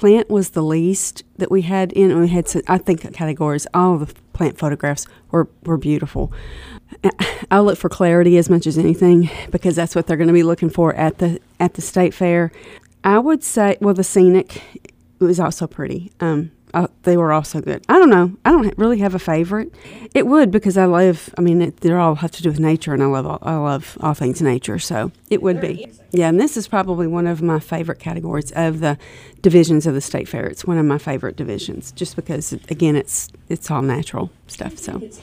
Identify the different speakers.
Speaker 1: plant was the least that we had in, and we had, I think, categories. All of the plant photographs were beautiful. I look for clarity as much as anything because that's what they're going to be looking for at the state fair. I would say, well, the scenic was also pretty. They were also good. I don't know. I don't really have a favorite. It would because I love. I mean, they're all have to do with nature, and I love all things nature. So it would be. Yeah, and this is probably one of my favorite categories of the divisions of the state fair. It's one of my favorite divisions, just because again, it's all natural stuff. So.